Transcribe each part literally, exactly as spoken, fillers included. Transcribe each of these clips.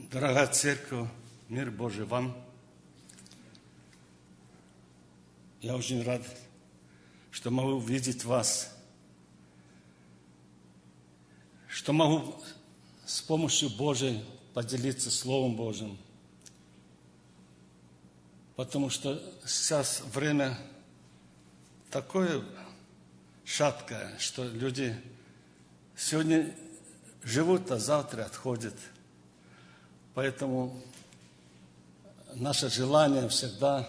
Дорогая церковь, мир Божий вам. Я очень рад, что могу видеть вас, что могу с помощью Божией поделиться Словом Божьим. Потому что сейчас время такое шаткое, что люди сегодня живут, а завтра отходят. Поэтому наше желание всегда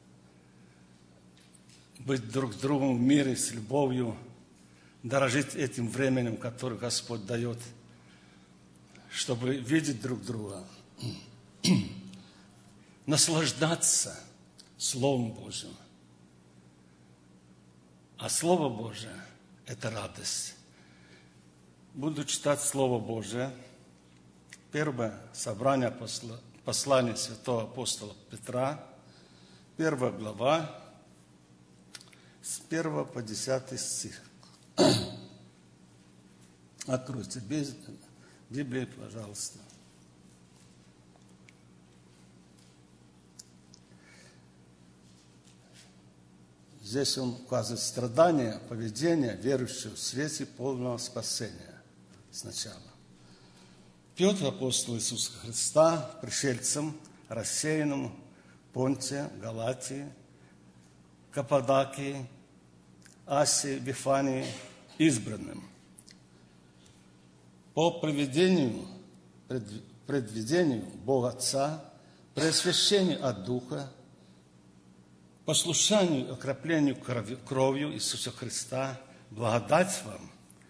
быть друг с другом в мире, с любовью, дорожить этим временем, которое Господь дает, чтобы видеть друг друга, наслаждаться Словом Божьим. А Слово Божие – это радость. Буду читать Слово Божие. Первое собрание послания святого апостола Петра, первая глава, с первого по десятый стих. Откройте Библию, пожалуйста. Здесь он указывает страдания, поведение верующего в свете полного спасения сначала. Петр, апостол Иисуса Христа, пришельцам, рассеянным в Понте, Галатии, Каппадокии, Асии, Вифании, избранным. По провидению, предвидению Бога Отца, преосвящению от Духа, послушанию и окроплению кровью Иисуса Христа, благодать вам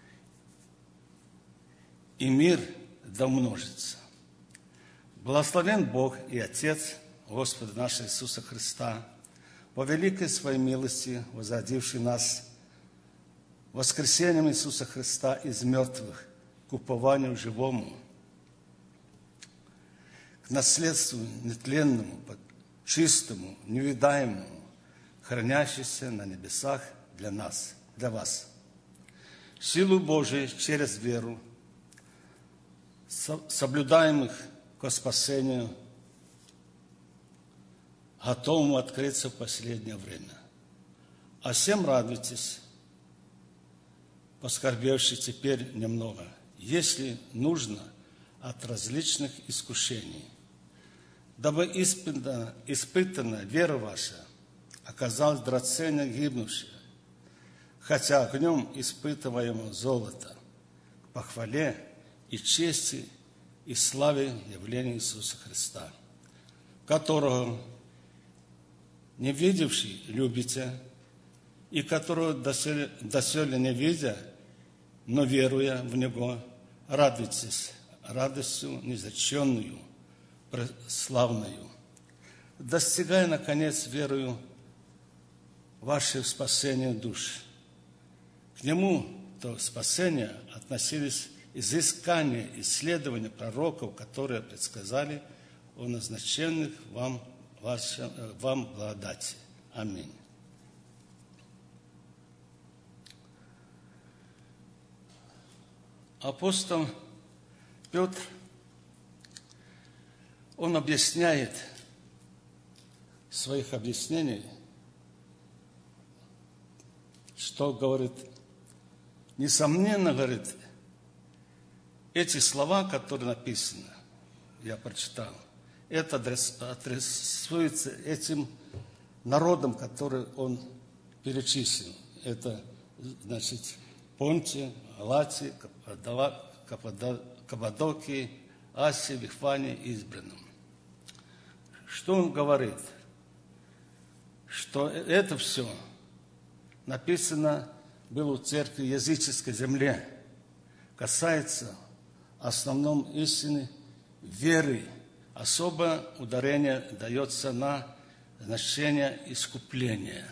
и мир да умножится. Благословен Бог и Отец Господа нашего Иисуса Христа, по великой своей милости, возродивший нас воскресением Иисуса Христа из мертвых к упованию живому, к наследству нетленному, чистому, невидаемому, хранящемуся на небесах для нас, для вас. Силу Божию через веру, соблюдаемых ко спасению, готовому открыться в последнее время. А всем радуйтесь, поскорбевши теперь немного, если нужно, от различных искушений, дабы испытана, испытана вера ваша оказалась драгоценно гибнувшая, хотя огнем испытываемого золота, к похвале и чести и славе явления Иисуса Христа, которого не видевший любите, и которого доселе, доселе не видя, но веруя в Него, радуйтесь радостью незаченную, славную, достигая, наконец, верою ваше спасение душ. К Нему, то спасение, относились изыскания, исследования пророков, которые предсказали о назначенных вам, вашем, вам благодати. Аминь. Апостол Петр, он объясняет в своих объяснениях, что говорит, несомненно, говорит, эти слова, которые написаны, я прочитал, это адресуется этим народам, которые он перечислил. Это, значит, Понтия, Галатии, Каппадокии, Асии, Вифании, избранным. Что он говорит? Что это все написано было в церкви языческой земле, касается в основном истины веры. Особое ударение дается на значение искупления.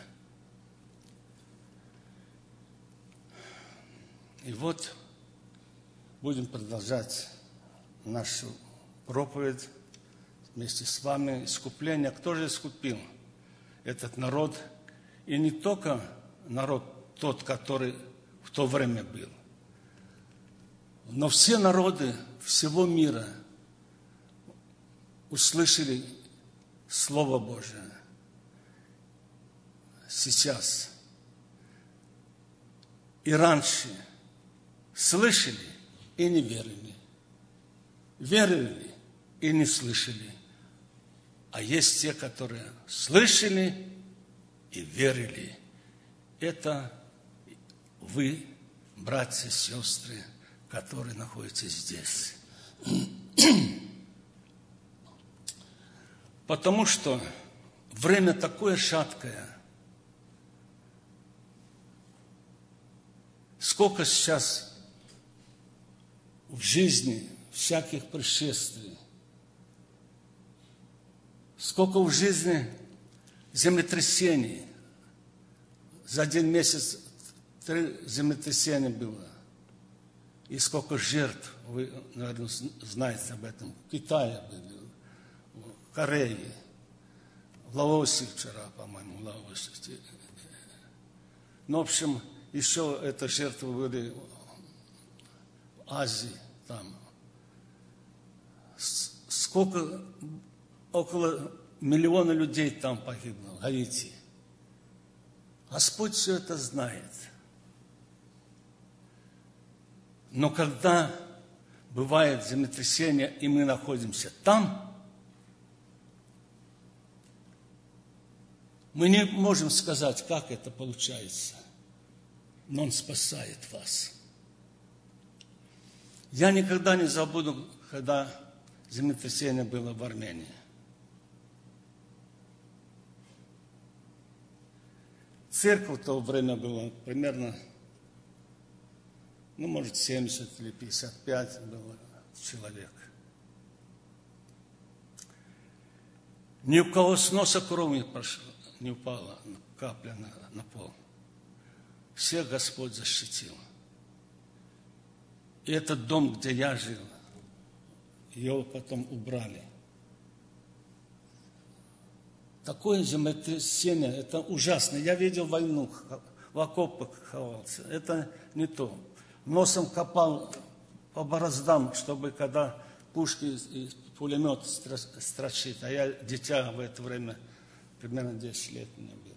И вот будем продолжать нашу проповедь вместе с вами. Искупление. Кто же искупил этот народ? И не только народ тот, который в то время был, но все народы всего мира услышали Слово Божие сейчас и раньше слышали и не верили, верили и не слышали. А есть те, которые слышали и верили. Это вы, братья и сестры, которые находитесь здесь. Потому что время такое шаткое. Сколько сейчас в жизни всяких происшествий, сколько в жизни землетрясений. За один месяц три землетрясения было. И сколько жертв, вы, наверное, знаете об этом. В Китае были, в Корее, в Лаосе вчера, по-моему, в Лаосе. Ну, в общем, еще это жертвы были в Азии, там. Сколько, около миллиона людей там погибло, в Гаити. Господь все это знает. Но когда бывает землетрясение, и мы находимся там, мы не можем сказать, как это получается. Но Он спасает вас. Я никогда не забуду, когда землетрясение было в Армении. Церковь в то время была примерно, ну, может, семьдесят или пятьдесят пять было человек. Ни у кого с носа кровь не пошла, не упала капля на, на пол. Всех Господь защитил. И этот дом, где я жил, его потом убрали. Такое землетрясение, это ужасно. Я видел войну, в окопах ховался. Это не то. Носом копал по бороздам, чтобы когда пушки и пулемет строчит. А я дитя в это время, примерно десять лет мне было.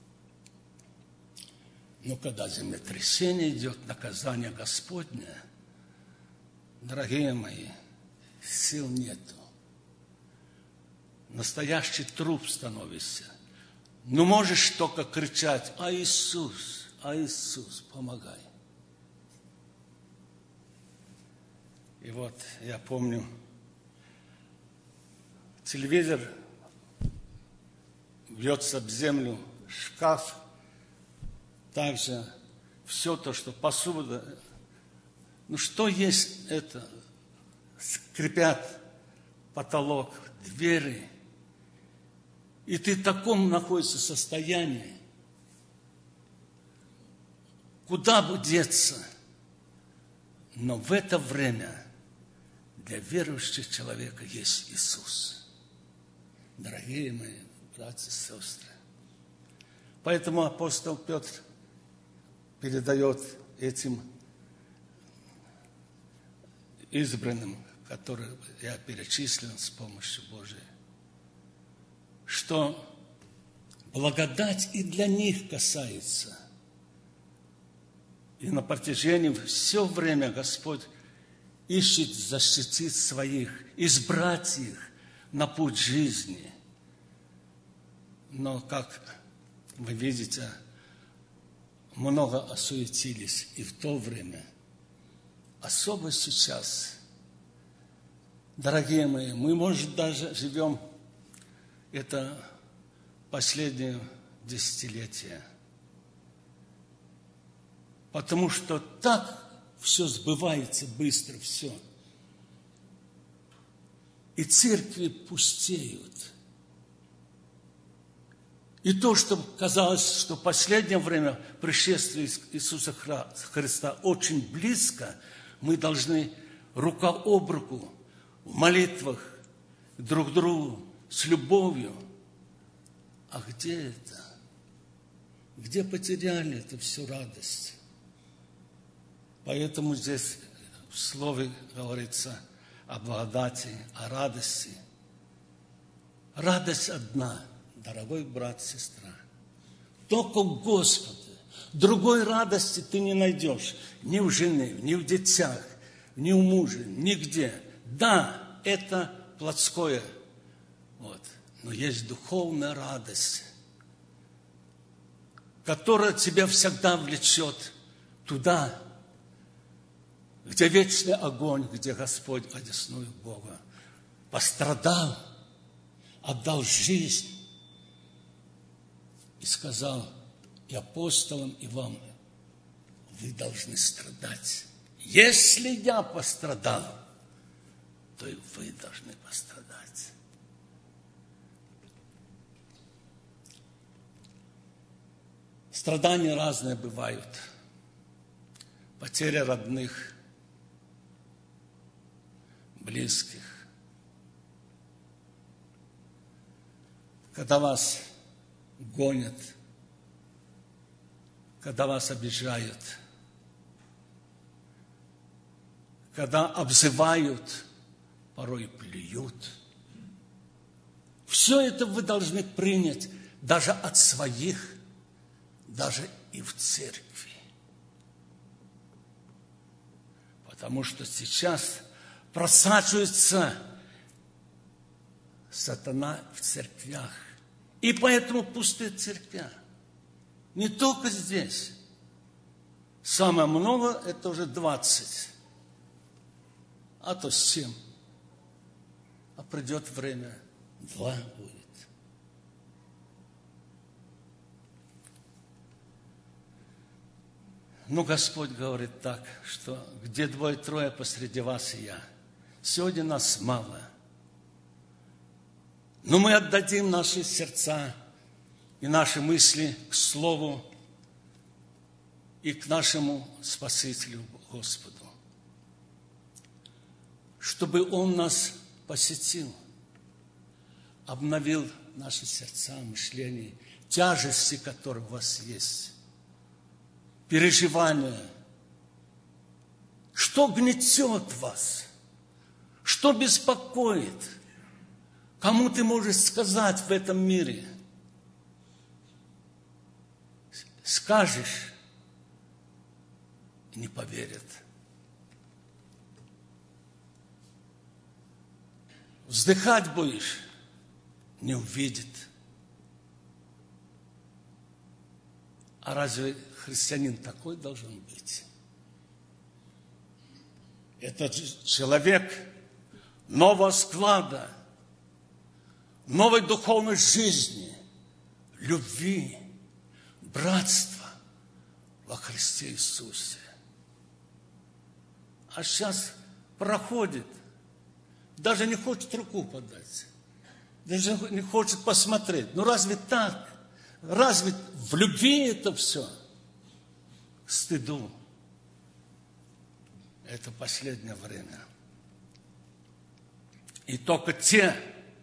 Но когда землетрясение идет, наказание Господне, дорогие мои, сил нету. Настоящий труп становишься. Ну, можешь только кричать: «А Иисус, а Иисус, помогай». И вот я помню, телевизор бьется об землю, шкаф, также все то, что посуда. Ну, что есть это? Скрипят потолок, двери. И ты в таком находишься состоянии. Куда бы деться? Но в это время для верующего человека есть Иисус. Дорогие мои братья и сестры. Поэтому апостол Петр передает этим избранным, которых я перечислил с помощью Божией, что благодать и для них касается. И на протяжении все время Господь ищет защитить своих, избрать их на путь жизни. Но, как вы видите, много осуетились и в то время. Особо сейчас, дорогие мои, мы, может, даже живем это последнее десятилетие. Потому что так все сбывается быстро, все. И церкви пустеют. И то, что казалось, что в последнее время пришествие Иисуса Христа очень близко, мы должны рука об руку в молитвах друг к другу с любовью. А где это? Где потеряли эту всю радость? Поэтому здесь в Слове говорится о благодати, о радости. Радость одна, дорогой брат, сестра. Только в Господе. Другой радости ты не найдешь ни в жене, ни в детях, ни в муже, нигде. Да, это плотское, вот. Но есть духовная радость, которая тебя всегда влечет туда, где вечный огонь, где Господь одесную Бога пострадал, отдал жизнь и сказал и апостолам, и вам: вы должны страдать. Если я пострадал, то и вы должны пострадать. Страдания разные бывают. Потеря родных, близких. Когда вас гонят, когда вас обижают, когда обзывают, порой плюют. Все это вы должны принять даже от своих, даже и в церкви. Потому что сейчас просачивается сатана в церквях. И поэтому пустые церкви. Не только здесь. Самое много – это уже двадцать. А то семь. А придет время, два будет. Ну, Господь говорит так, что где двое-трое посреди вас и я. Сегодня нас мало. Но мы отдадим наши сердца и наши мысли к Слову и к нашему Спасителю Господу, чтобы Он нас посетил, обновил наши сердца, мышления, тяжести, которые у вас есть, переживания. Что гнетет вас? Что беспокоит? Кому ты можешь сказать в этом мире? Скажешь, и не поверят. Вздыхать будешь, не увидит. А разве христианин такой должен быть? Это человек нового склада, новой духовной жизни, любви, братства во Христе Иисусе. А сейчас проходит, даже не хочет руку подать, даже не хочет посмотреть. Ну разве так? Разве в любви это все? К стыду. Это последнее время. И только те,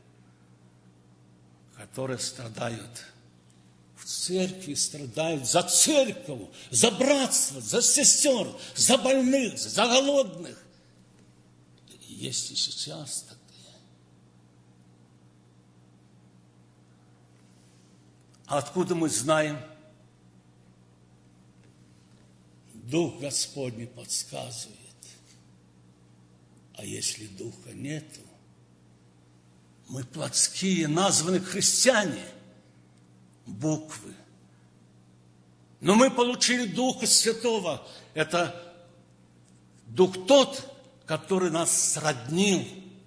которые страдают в церкви, страдают за церковь, за братство, за сестер, за больных, за голодных. Есть и сейчас такие. А откуда мы знаем? Дух Господний подсказывает. А если Духа нету, мы плотские, названы христиане, буквы. Но мы получили Духа Святого. Это Дух тот, который нас сроднил,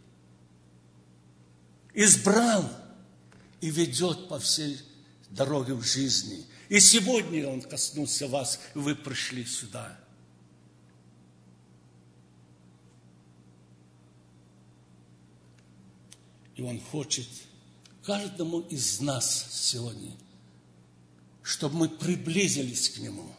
избрал и ведет по всей дороге в жизни. И сегодня Он коснулся вас, и вы пришли сюда. И Он хочет каждому из нас сегодня, чтобы мы приблизились к Нему.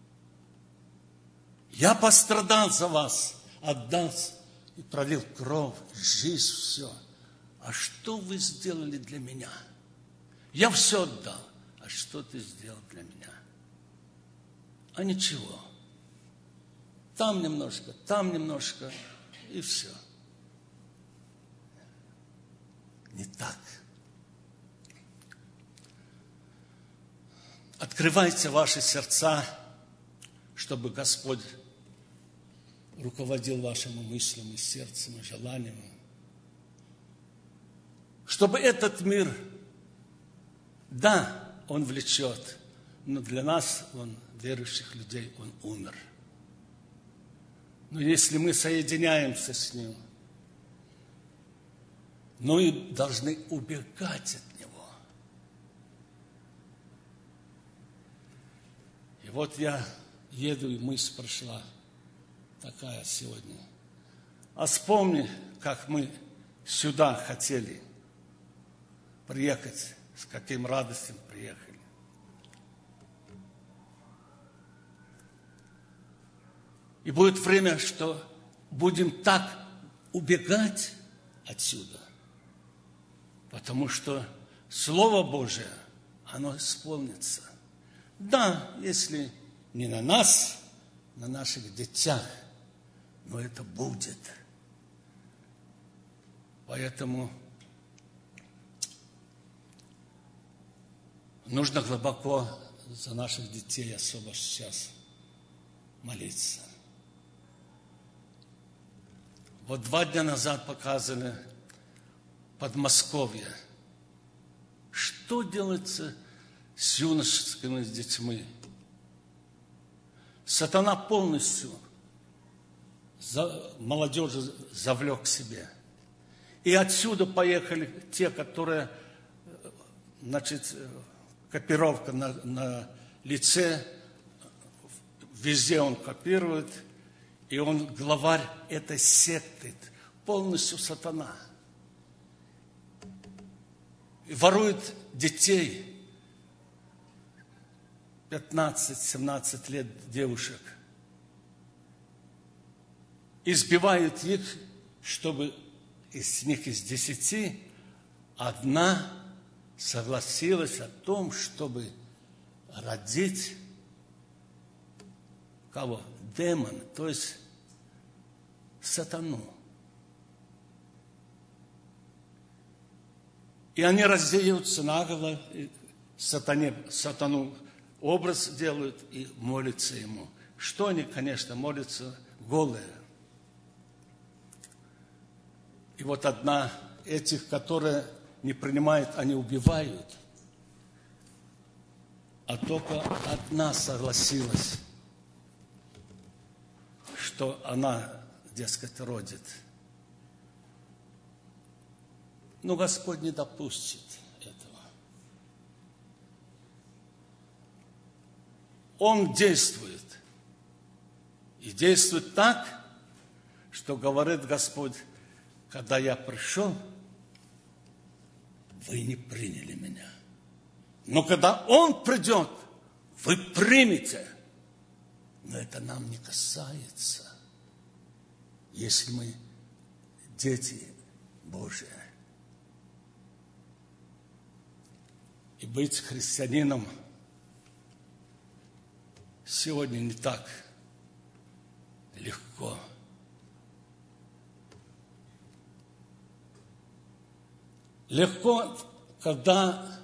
Я пострадал за вас, отдал и пролил кровь, жизнь, все. А что вы сделали для меня? Я все отдал. А что ты сделал для меня? А ничего. Там немножко, там немножко, и все. Не так. Открывайте ваши сердца, чтобы Господь руководил вашими мыслями, и сердцем, и желаниями. Чтобы этот мир, да, он влечет, но для нас, он, верующих людей, он умер. Но если мы соединяемся с Ним, но и должны убегать от Него. И вот я еду, и мысль прошла такая сегодня. А вспомни, как мы сюда хотели приехать, с каким радостью приехали. И будет время, что будем так убегать отсюда, потому что Слово Божие, оно исполнится. Да, если не на нас, на наших детях, но это будет. Поэтому нужно глубоко за наших детей особо сейчас молиться. Вот два дня назад показывали Подмосковье. Что делается с юношескими с детьми? Сатана полностью за, молодежь завлек к себе. И отсюда поехали те, которые, значит, копировка на, на лице, везде он копирует, и он главарь этой секты, полностью сатана. И ворует детей, пятнадцать-семнадцать лет девушек, избивают их, чтобы из них из десяти одна согласилась о том, чтобы родить кого? Демон, то есть сатану. И они раздеются наголо, и сатане, сатану образ делают и молятся ему. Что они, конечно, молятся голые. И вот одна этих, которая не принимает, они убивают. А только одна согласилась, что она, дескать, родит. Но Господь не допустит этого. Он действует. И действует так, что говорит Господь, когда я пришел, вы не приняли меня. Но когда Он придет, вы примете. Но это нам не касается, если мы дети Божии. И быть христианином сегодня не так легко. Легко, когда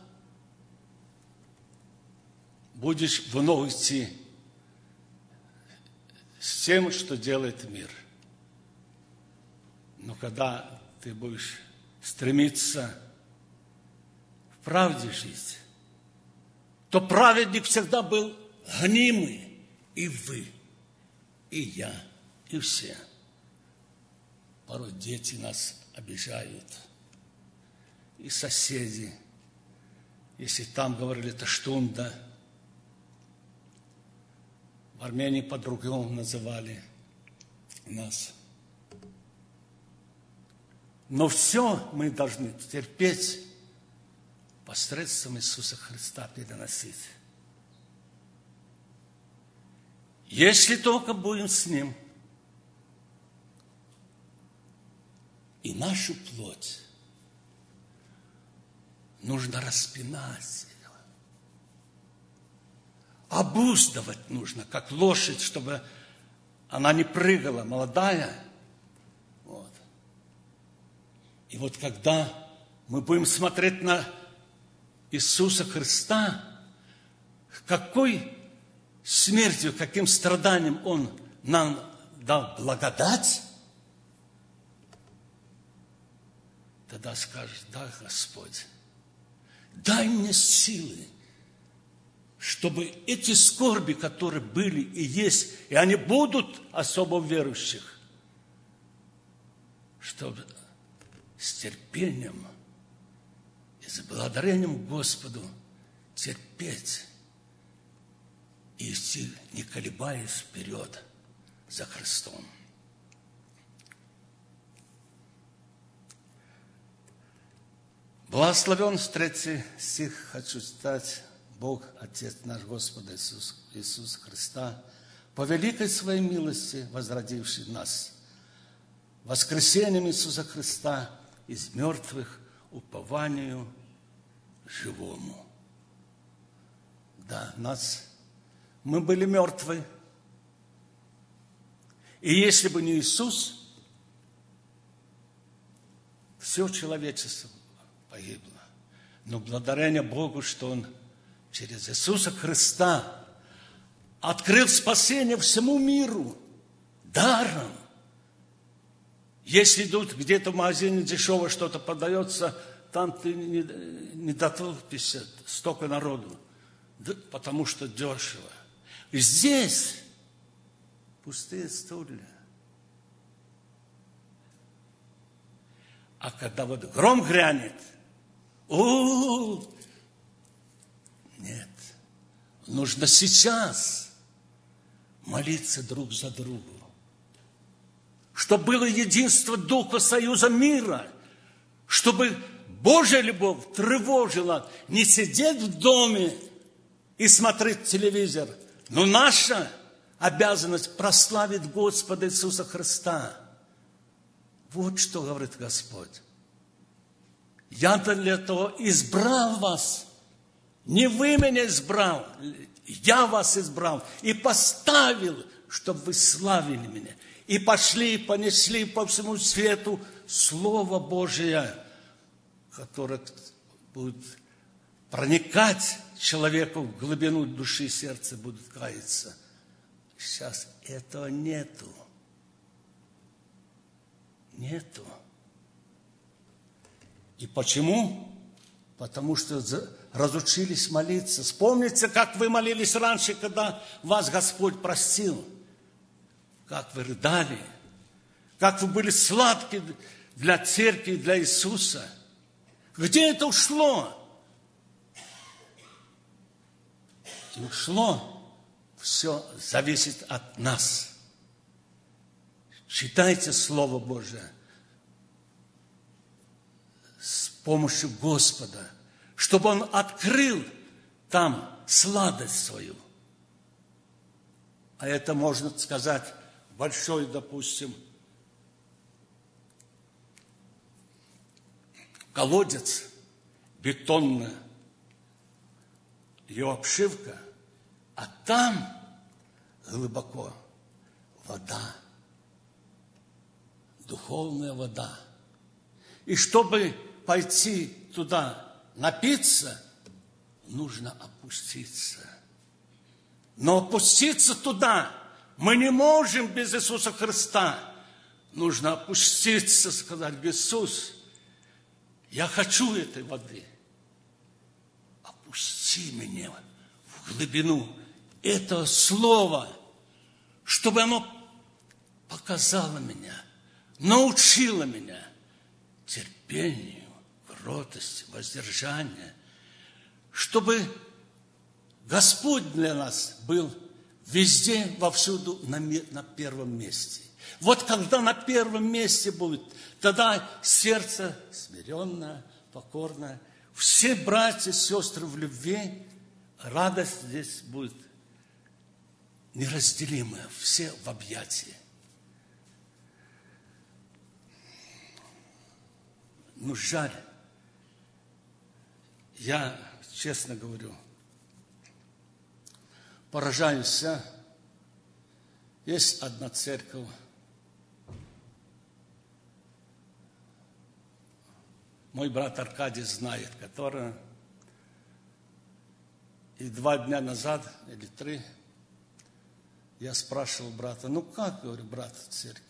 будешь вновь идти с тем, что делает мир. Но когда ты будешь стремиться в правде жить, то праведник всегда был гонимый. И вы, и я, и все. Порой дети нас обижают. И соседи. Если там говорили, это штунда. В Армении по-другому называли нас. Но все мы должны терпеть посредством Иисуса Христа переносить. Если только будем с Ним. И нашу плоть нужно распинать. Обуздывать нужно, как лошадь, чтобы она не прыгала, молодая. Вот. И вот когда мы будем смотреть на Иисуса Христа, какой смертью, каким страданием Он нам дал благодать, тогда скажешь: да, Господь, дай мне силы, чтобы эти скорби, которые были и есть, и они будут особо верующих, чтобы с терпением и с благодарением Господу терпеть и идти, не колебаясь, вперед за Христом. Благословен третий стих, хочу читать. Бог, Отец наш Господа Иисус, Иисуса Христа, по великой своей милости возродивший нас, воскресением Иисуса Христа из мертвых упованию живому. Да, нас, мы были мертвы. И если бы не Иисус, все человечество погибло. Но благодарение Богу, что Он через Иисуса Христа открыл спасение всему миру даром. Если идут где-то в магазине дешево что-то продается, там ты не, не дотолпишься, столько народу, потому что дешево. И здесь пустые стулья. А когда вот гром грянет, о, нет, нужно сейчас молиться друг за друга, чтобы было единство Духа, союза мира, чтобы Божья любовь тревожила не сидеть в доме и смотреть телевизор, но наша обязанность прославить Господа Иисуса Христа. Вот что говорит Господь. Я для того избрал вас. Не вы меня избрал, я вас избрал и поставил, чтобы вы славили меня. И пошли, и понесли по всему свету Слово Божие, которое будет проникать человеку в глубину души и сердца, будет каяться. Сейчас этого нету. Нету. И почему? Потому что разучились молиться. Вспомните, как вы молились раньше, когда вас Господь простил. Как вы рыдали. Как вы были сладки для церкви, для Иисуса. Где это ушло? И ушло. Все зависит от нас. Читайте Слово Божие с помощью Господа, чтобы Он открыл там сладость свою. А это, можно сказать, большой, допустим, колодец, бетонная ее обшивка, а там глубоко вода, духовная вода. И чтобы пойти туда напиться, нужно опуститься. Но опуститься туда мы не можем без Иисуса Христа. Нужно опуститься, сказать: Иисус, я хочу этой воды. Опусти меня в глубину этого слова, чтобы оно показало меня, научило меня терпению, кротости, воздержанию, чтобы Господь для нас был везде, вовсюду на, на первом месте. Вот когда на первом месте будет, тогда сердце смиренное, покорное, все братья, сестры в любви, радость здесь будет неразделимая, все в объятии. Ну, жаль. Я, честно говорю, поражаюсь. Есть одна церковь, мой брат Аркадий знает, которая, И два дня назад, или три, я спрашивал брата, ну как, говорю, брат, в церкви?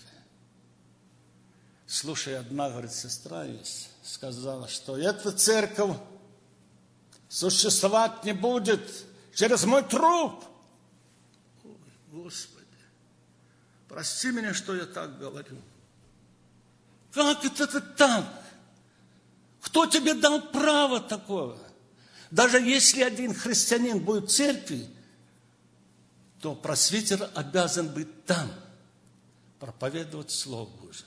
Слушай, одна, говорит, сестра есть, сказала, что эта церковь существовать не будет через мой труп. Ой, Господи, прости меня, что я так говорю. Как это так? Кто тебе дал право такого? Даже если один христианин будет в церкви, то пресвитер обязан быть там, проповедовать Слово Божие.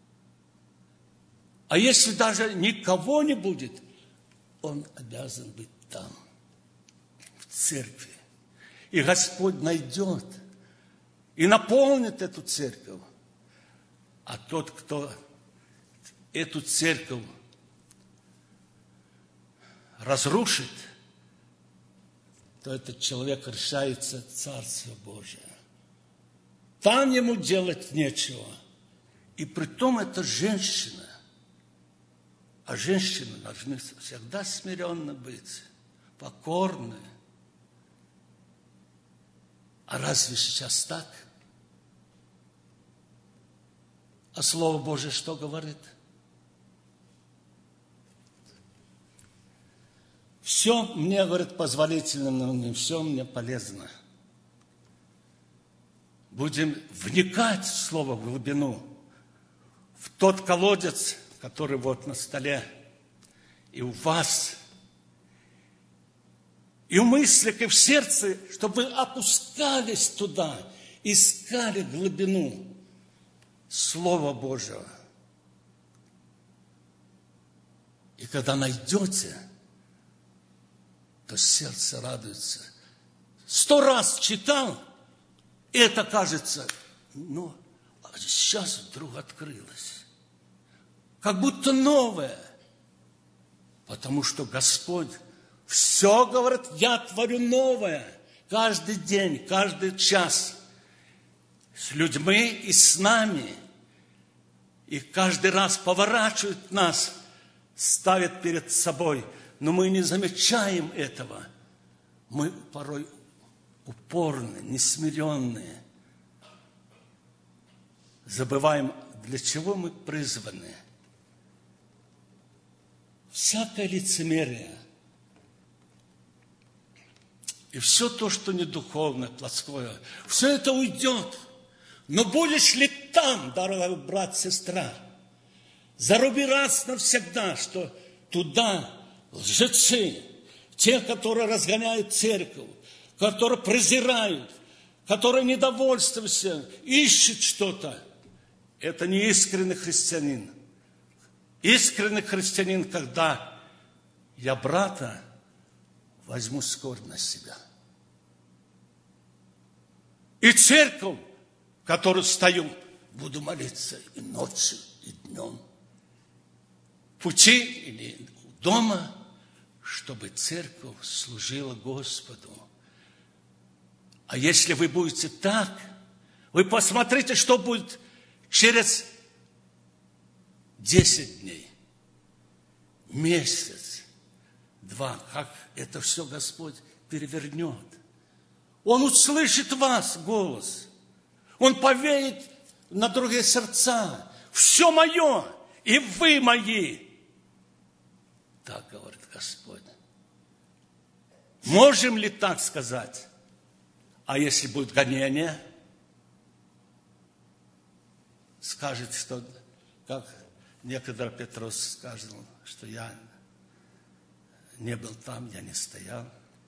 А если даже никого не будет, он обязан быть там, в церкви. И Господь найдет и наполнит эту церковь. А тот, кто эту церковь разрушит, то этот человек решается Царство Божие. Там ему делать нечего. И притом это женщина. А женщины должны всегда смиренно быть, покорны. А разве сейчас так? А Слово Божие что говорит? Все мне, говорит, позволительно, но не все мне полезно. Будем вникать в Слово, в глубину, в тот колодец, который вот на столе, и у вас, и в мыслях, и в сердце, чтобы вы опускались туда, искали глубину Слова Божьего. И когда найдете, то сердце радуется. Сто раз читал, и это кажется, ну, а сейчас вдруг открылось. Как будто новое. Потому что Господь все говорит, я творю новое. Каждый день, каждый час. С людьми и с нами. И каждый раз поворачивает нас, ставит перед собой. Но мы не замечаем этого. Мы порой упорны, несмиренные. Забываем, для чего мы призваны. Всякое лицемерие и все то, что не духовное, плотское, все это уйдет. Но будешь ли там, дорогой брат, сестра, заруби раз навсегда, что туда лжецы, те, которые разгоняют церковь, которые презирают, которые недовольствуются, ищут что-то, это не искренний христианин. Искренний христианин, когда я брата возьму скорбь на себя. И церковь, в которую стою, буду молиться и ночью, и днем. В пути или дома, чтобы церковь служила Господу. А если вы будете так, вы посмотрите, что будет через десять дней, месяц, два, как это все Господь перевернет. Он услышит вас, голос. Он повеет на другие сердца. Все мое, и вы мои. Так говорит Господь. Можем ли так сказать? А если будет гонение, скажет, что, как некогда Петрос сказал, что я не был там, я не стоял.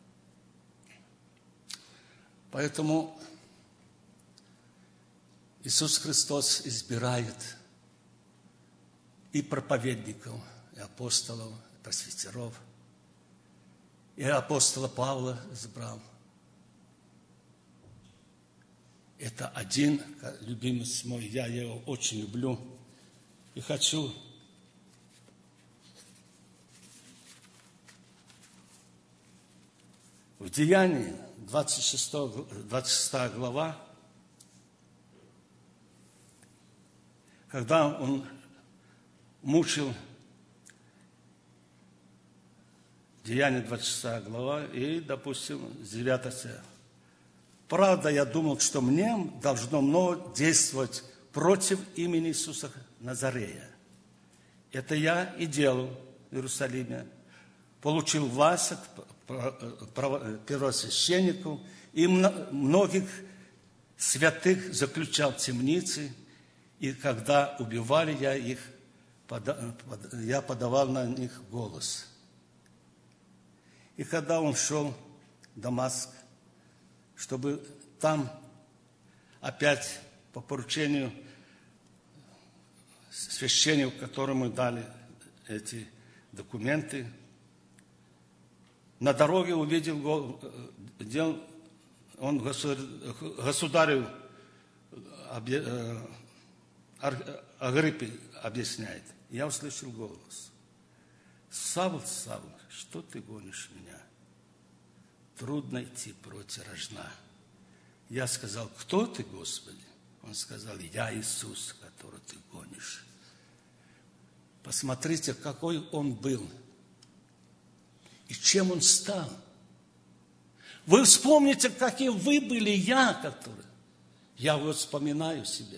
Поэтому Иисус Христос избирает и проповедников, и апостолов, и пресвитеров, и апостола Павла избрал. Это один любимец мой, я его очень люблю и хочу в Деянии, двадцать шестая глава, когда он мучил Деяния двадцать шестая глава и, допустим, с девятого стиха. Правда, я думал, что мне должно много действовать против имени Иисуса Назарея. Это я и делал в Иерусалиме. Получил власть от первосвященников и многих святых заключал в темницы. И когда убивали я их, я подавал на них голос. И когда он шел в Дамаск, чтобы там опять по поручению священнику, которому дали эти документы, на дороге увидел, где он государю Агриппе объясняет. Я услышал голос. Савл, Савл, что ты гонишь меня? Трудно идти против рожна. Я сказал, кто ты, Господи? Он сказал, я Иисус, которого ты гонишь. Посмотрите, какой он был. И чем он стал. Вы вспомните, какие вы были, я, который. Я вот вспоминаю себя.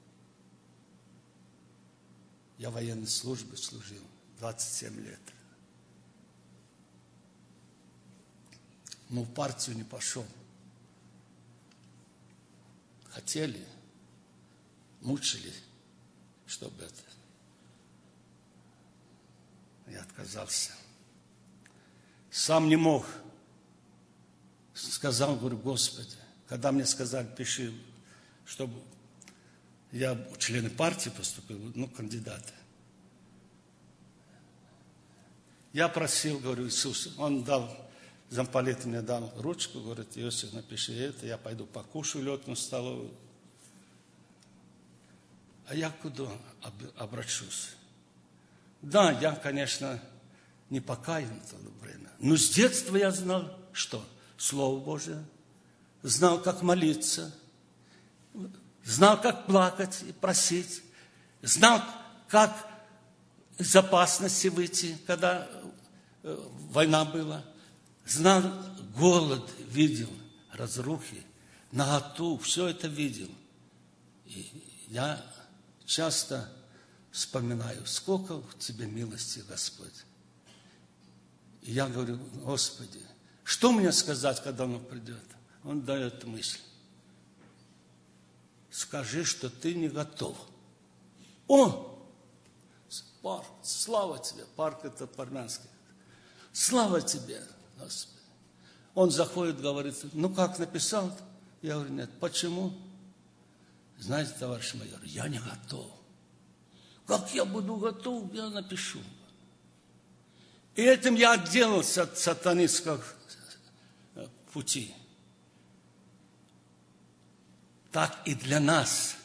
Я в военной службе служил двадцать семь лет. Но в партию не пошел. Хотели, мучили, чтобы это. Я отказался. Сам не мог. Сказал, говорю, Господи, когда мне сказали, пиши, чтобы я в члены партии поступил, ну, кандидаты. Я просил, говорю, Иисус, он дал, замполит мне дал ручку, говорит, Иосиф, напиши это, я пойду покушаю летную столовую. А я куда обращусь? Да, я, конечно, не покаян в то время, но с детства я знал, что Слово Божие, знал, как молиться, знал, как плакать и просить, знал, как из опасности выйти, когда война была, знал голод, видел разрухи, наготу, все это видел. И я часто вспоминаю, сколько в тебе милости, Господь. И я говорю, Господи, что мне сказать, когда Он придет? Он дает мысль. Скажи, что ты не готов. О! Парк, слава тебе. Парк это по-армянски. Слава тебе, Господи. Он заходит, говорит, ну как написал? Я говорю, нет. Почему? Знаете, товарищ майор, я не готов. Как я буду готов, я напишу. И этим я отделался от сатанинского пути. Так и для нас.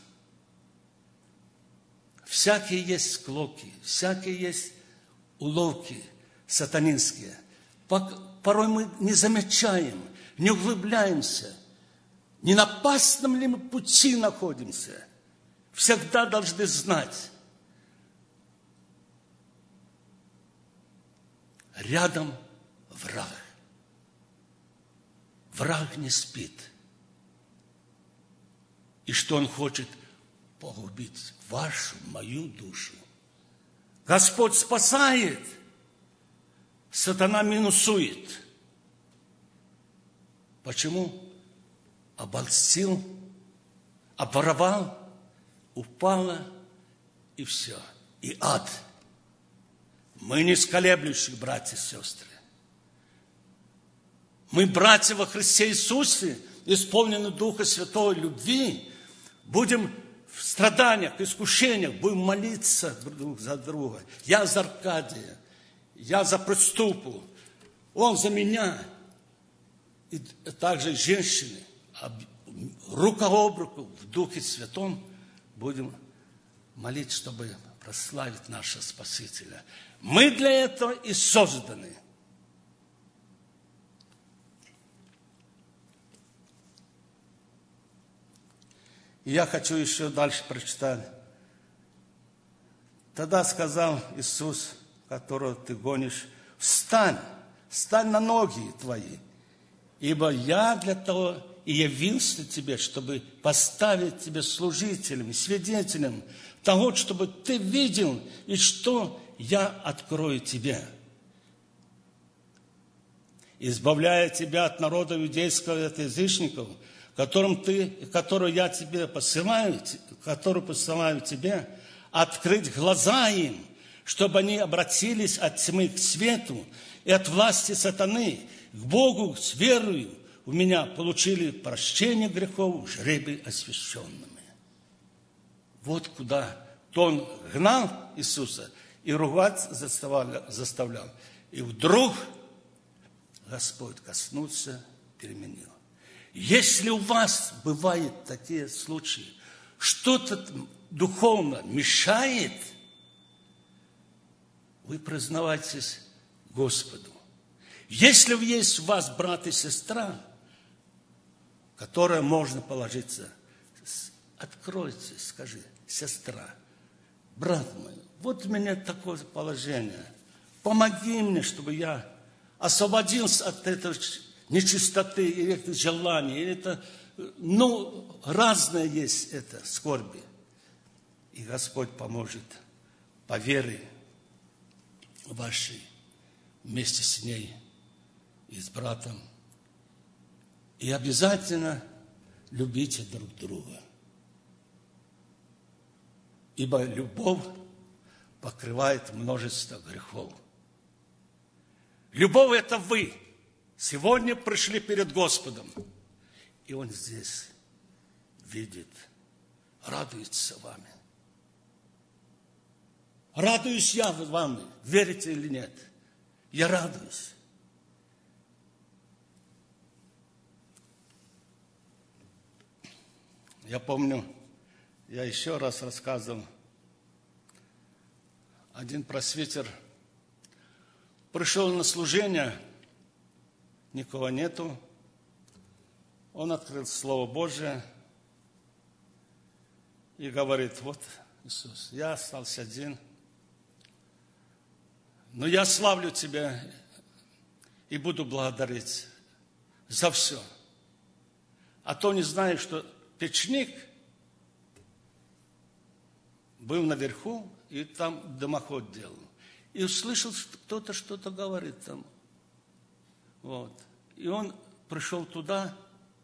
Всякие есть склоки, всякие есть уловки сатанинские. Порой мы не замечаем, не углубляемся. Не на опасном ли мы пути находимся? Всегда должны знать. Рядом враг. Враг не спит. И что он хочет? Погубить вашу, мою душу. Господь спасает. Сатана минусует. Почему? Обольстил, обворовал, упало, и все. И ад. Мы не сколеблющие, братья и сестры. Мы, братья во Христе Иисусе, исполнены Духа Святого любви, будем в страданиях, искушениях, будем молиться друг за друга. Я за Аркадия, я за Приступу, он за меня. И также женщины, рука об руку в Духе Святом будем молить, чтобы прославить нашего Спасителя. Мы для этого и созданы. И я хочу еще дальше прочитать. Тогда сказал Иисус, которого ты гонишь, встань, стань на ноги твои, ибо я для того и явился тебе, чтобы поставить тебя служителем, свидетелем того, чтобы ты видел, и что я открою тебе. Избавляя тебя от народа иудейского, от язычников, которым ты, которую я тебе посылаю, которую посылаю тебе, открыть глаза им, чтобы они обратились от тьмы к свету и от власти сатаны к Богу с верою у меня, получили прощение грехов, жребий освященными. Вот куда то он гнал Иисуса и ругать заставлял, заставлял. И вдруг Господь коснулся, переменил. Если у вас бывают такие случаи, что-то духовно мешает, вы признавайтесь Господу. Если есть у вас брат и сестра, которая можно положиться, откройте, скажи: сестра, брат мой, вот у меня такое положение. Помоги мне, чтобы я освободился от этой нечистоты, или это желание, или это, ну, разное есть это, скорби. И Господь поможет по вере вашей вместе с ней и с братом. И обязательно любите друг друга. Ибо любовь покрывает множество грехов. Любовь – это вы. Сегодня пришли перед Господом. И Он здесь видит, радуется вами. Радуюсь я вами, верите или нет. Я радуюсь. Я помню, я еще раз рассказывал, один просвитер пришел на служение, никого нету, он открыл Слово Божие и говорит: вот, Иисус, я остался один, но я славлю Тебя и буду благодарить за все. А то не знаю, что печник был наверху, и там дымоход делал. И услышал, что кто-то что-то говорит там. Вот. И он пришел туда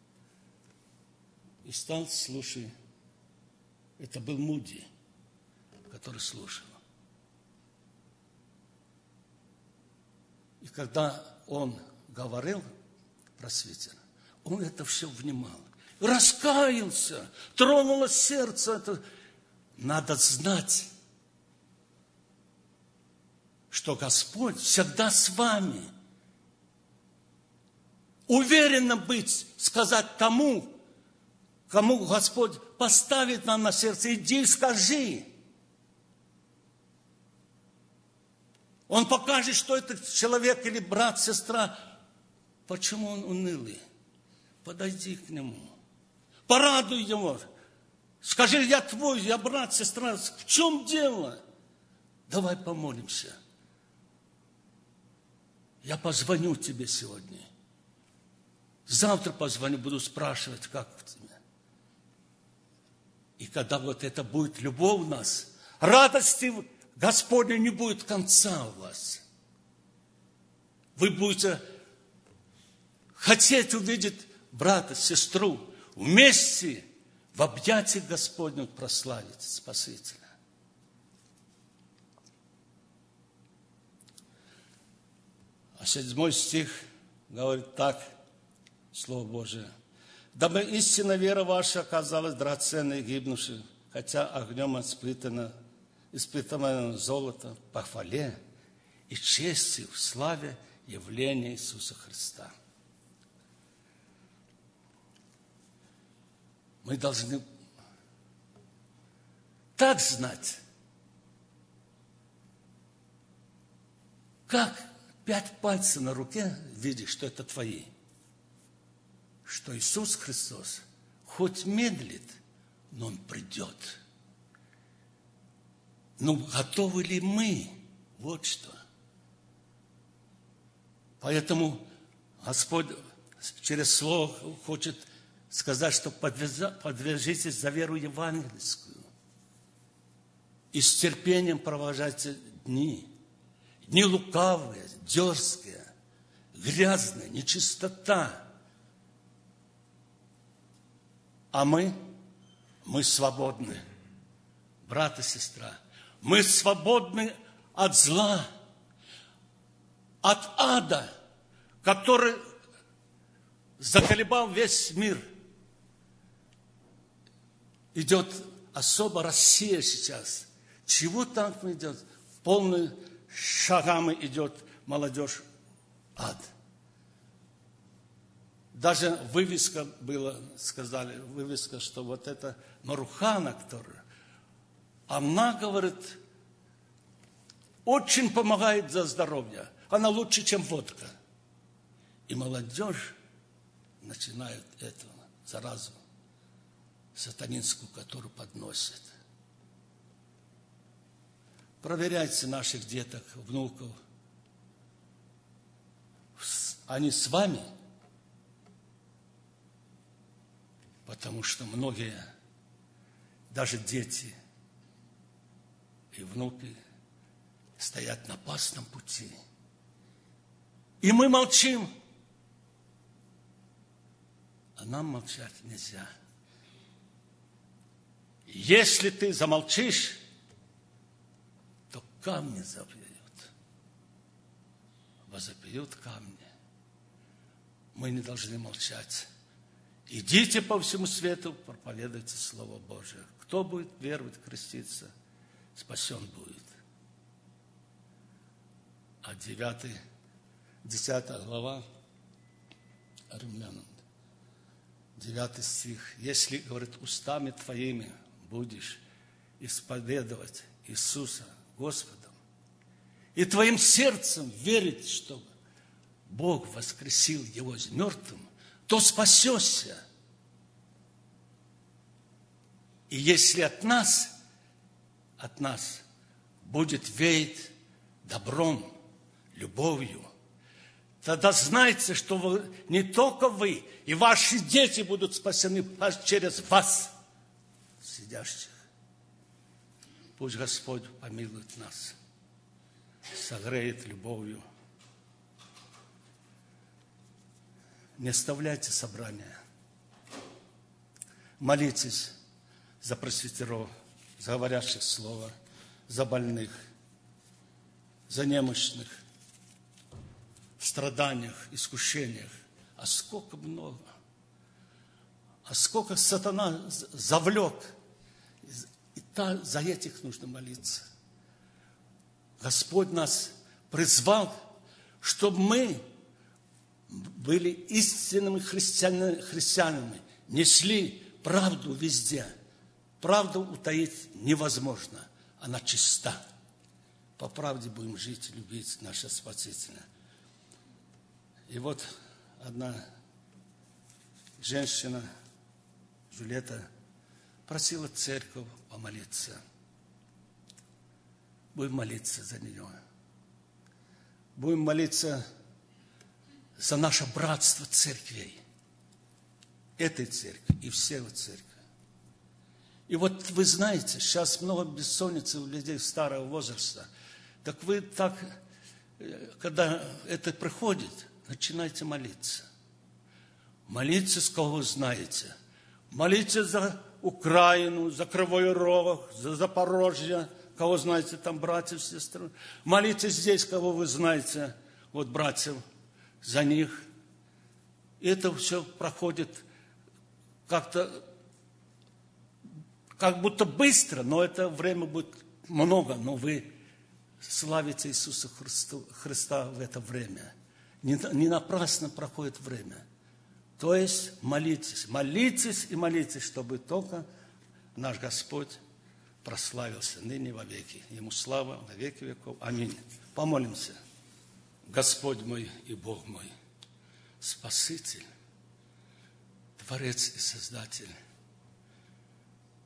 и стал слушать. Это был Муди, который слушал. И когда он говорил, просвитер, он это все внимал. Раскаялся, тронуло сердце. Это... Надо знать, что Господь всегда с вами. Уверенно быть, сказать тому, кому Господь поставит нам на сердце: иди и скажи. Он покажет, что этот человек или брат, сестра, почему он унылый. Подойди к нему. Порадуй его. Скажи: я твой, я брат, сестра. В чем дело? Давай помолимся. Я позвоню тебе сегодня. Завтра позвоню, буду спрашивать, как у тебя. И когда вот это будет любовь в нас, радости Господня не будет конца у вас. Вы будете хотеть увидеть брата, сестру вместе в объятиях Господнем прославить Спасителя. А седьмой стих говорит так, Слово Божие: «Дабы истинно вера ваша оказалась драгоценной и гибнувшей, хотя огнем испытана, испытанное золото, по хвале и чести в славе явления Иисуса Христа». Мы должны так знать, как пять пальцев на руке видишь, что это твои, что Иисус Христос хоть медлит, но Он придет. Ну, готовы ли мы? Вот что. Поэтому Господь через Слово хочет сказать, что подвяжитесь за веру евангельскую. И с терпением провожайте дни. Дни лукавые, дерзкие, грязные, нечистота. А мы, мы свободны, брат и сестра. Мы свободны от зла, от ада, который заколебал весь мир. Идет особо Россия сейчас. Чего так идет? Полными шагами идет молодежь в ад. Даже вывеска была, сказали, вывеска, что вот это Марухана, которая, она, говорит, очень помогает за здоровье. Она лучше, чем водка. И молодежь начинает эту заразу сатанинскую, которую подносит. Проверяйте наших деток, внуков. Они с вами? Потому что многие, даже дети и внуки, стоят на опасном пути. И мы молчим. А нам молчать нельзя. Если ты замолчишь, то камни запоют. Возопьют камни. Мы не должны молчать. Идите по всему свету, проповедуйте Слово Божие. Кто будет веровать, креститься, спасен будет. А девятый, десятая глава Римлянам, девятый стих. Если, говорит, устами твоими будешь исповедовать Иисуса Господом, и твоим сердцем верить, что Бог воскресил его из мертвым, то спасешься. И если от нас, от нас будет веять добром, любовью, тогда знайте, что вы, не только вы, и ваши дети будут спасены через вас, сидящих. Пусть Господь помилует нас, согреет любовью. Не оставляйте собрания. Молитесь за пресвитеров, за говорящих слова, за больных, за немощных, в страданиях, искушениях. А сколько много, а сколько сатана завлек. И та, за этих нужно молиться. Господь нас призвал, чтобы мы были истинными христианами, христианами, несли правду везде. Правду утаить невозможно, она чиста. По правде будем жить, любить наша Спасителя. И вот одна женщина, Жюлета, просила церковь помолиться. Будем молиться за нее. Будем молиться за наше братство церквей. Этой церкви и всей церкви. И вот вы знаете, сейчас много бессонницы у людей старого возраста. Так вы так, когда это приходит, начинайте молиться. Молитесь, с кого вы знаете. Молитесь за Украину, за Кривой Рог, за Запорожье, кого знаете, там братьев, сестры. Молитесь здесь, кого вы знаете, вот братьев, за них. И это все проходит как-то, как будто быстро, но это время будет много, но вы славите Иисуса Христа, Христа в это время. Не, не напрасно проходит время. То есть молитесь, молитесь и молитесь, чтобы только наш Господь прославился ныне во веки. Ему слава во веки веков. Аминь. Помолимся. Господь мой и Бог мой, Спаситель, Творец и Создатель,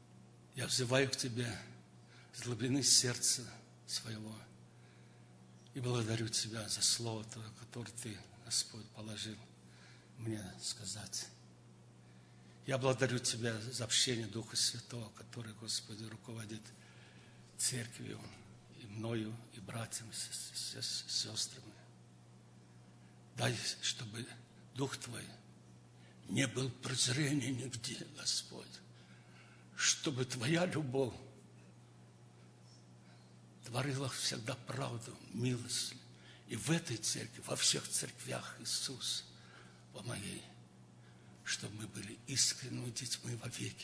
я взываю к Тебе с глубины сердца своего. И благодарю Тебя за слово Твое, которое Ты, Господь, положил мне сказать. Я благодарю Тебя за общение Духа Святого, который, Господи, руководит церковью, и мною, и братьями, и сестрами. Дай, чтобы Дух Твой не был презрения нигде, Господь, чтобы Твоя любовь творила всегда правду, милость. И в этой церкви, во всех церквях, Иисус, помоги, чтобы мы были искренними детьми вовеки.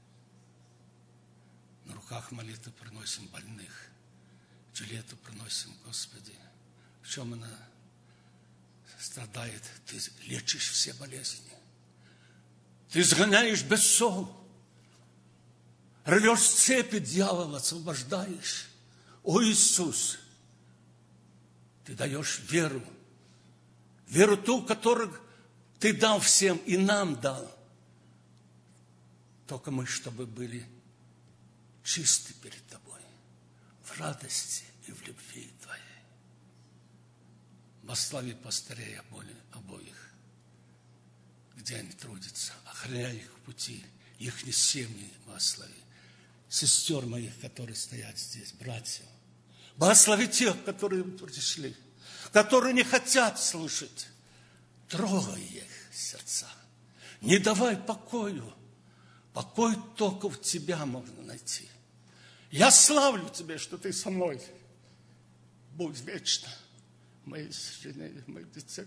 На руках молитвы приносим больных, жилету приносим, Господи. В чем она страдает? Ты лечишь все болезни. Ты изгоняешь бесов, рвешь цепи дьявола, освобождаешь. О, Иисус, Ты даешь веру, веру ту, которую Ты дал всем и нам дал. Только мы, чтобы были чисты перед Тобой, в радости и в любви Твоей. Благослови пастырей обоих, где они трудятся, охраняй их пути, их семьи благослови. Сестер моих, которые стоят здесь, братьев. Благослови тех, которые пришли, которые не хотят слушать. Трогай их сердца. Не давай покою. Покой только в Тебя можно найти. Я славлю Тебя, что Ты со мной. Будь вечно моей женой, моей детьми.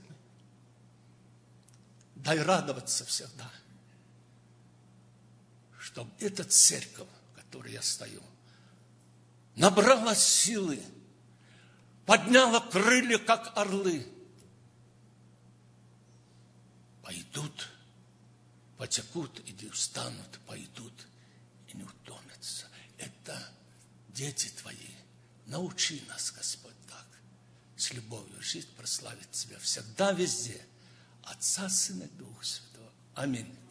Дай радоваться всегда, чтобы эта церковь, в которой я стою, набрала силы, подняла крылья, как орлы. Пойдут, потекут и не устанут, пойдут и не утомятся. Это дети Твои. Научи нас, Господь, так, с любовью жить, прославить Тебя всегда, везде. Отца, Сына и Духа Святого. Аминь.